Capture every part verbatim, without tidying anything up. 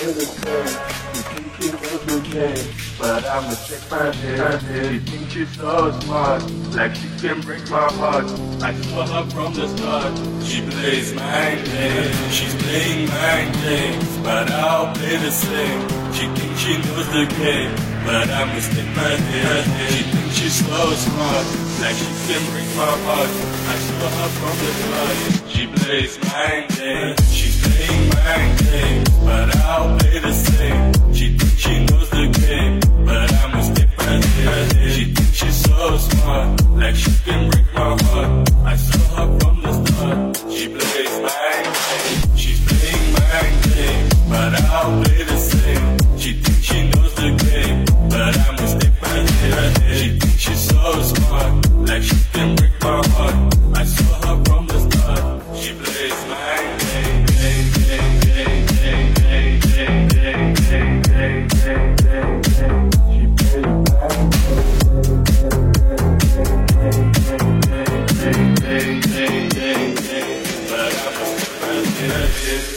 play the game. You think she knows the game, but I'ma check my head. She thinks she's so smart, like she can break my heart. I saw her from the start. She plays mind games, she's playing mind games, but I'll play the same. She thinks she knows the game, but I'ma stick my head. She thinks she's so smart, like she can break my heart. I saw her from the start. She plays mind games, she's playing mind games, but I'll play the same. She thinks she knows the game, but I'ma stick my head. She thinks she's so smart, like she can break my heart. I saw her from the start. She plays mind games, she's playing mind games, but I'll play the same. She thinks she knows the game, but I'ma stick my head. She thinks she's so smart, like she can break my heart. I saw her from the start. She plays mind games, game, game, game, game, game, game, game, game, game, game, game, game. She plays mind games, game, game, game, game, but I'ma stick my head.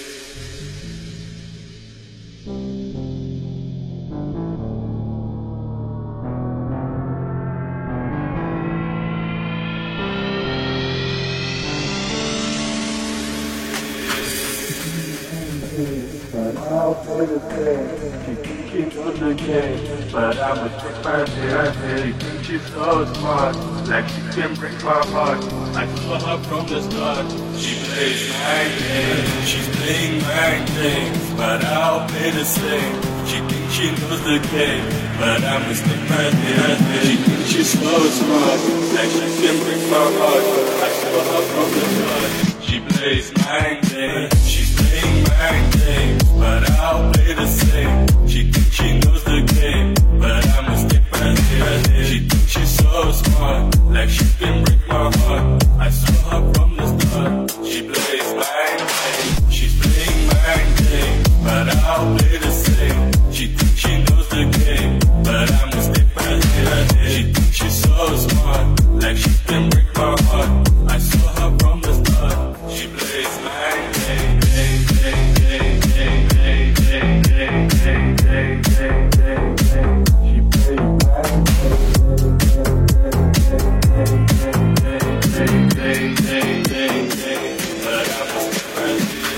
But I'll play the game. She thinks she knows the game, but I'ma check my head. She thinks she's so smart, like she can break my heart. I saw her from the start. She plays mind games, she's playing mind games, but I'll play the same. She thinks she knows the game, but I'ma stick my head. She thinks she's so smart, like she can break my heart. I saw her from the start. She plays mind games, she's playing mind games, but I'll play the same. She thinks she knows the game, but I'ma stick my head. She thinks she's so smart, like she can break my heart. I saw her from the start. She plays mind games, she's playing mind games, but I'll play the same. She thinks she knows the game, but I'ma stick my head. She thinks she's so smart, like she can break my heart. I saw her from the start. She plays mind games, game, game, game, game, game, game, game, game, game, game, game, game. She plays mind games, game, game, game, game, game, but I'ma stick my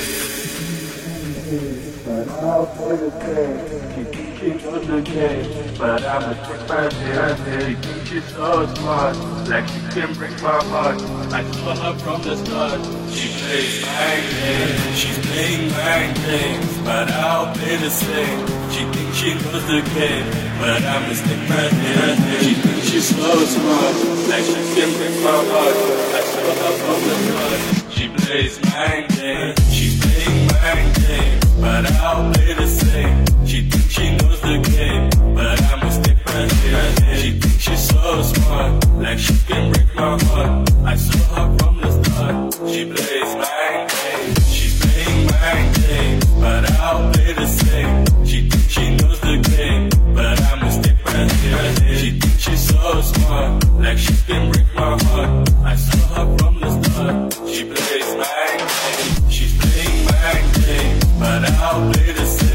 head. But I'll play the game. She thinks she knows the game, but I'ma check my head. She thinks she's so smart, like she can break my heart. I saw her from the start. She plays mind games, she's playing mind games, but I'll play the same. She thinks she knows the game, but I'ma stick my head. She thinks she's so smart, like she can break my heart. I saw her from the start. She plays mind games, she's playing mind games, but I'll play the same. She thinks she knows the game, but I'ma stick my head. She thinks she's so smart, like she can break my heart. I saw her from the start. She plays mind games, she's playing mind games, but I'll play the same. She thinks she knows the game, but I'ma stick my head. She thinks she's so smart, like she can break my heart. I saw her from the start. She plays mind games, she's playing mind games, but I'll play the same.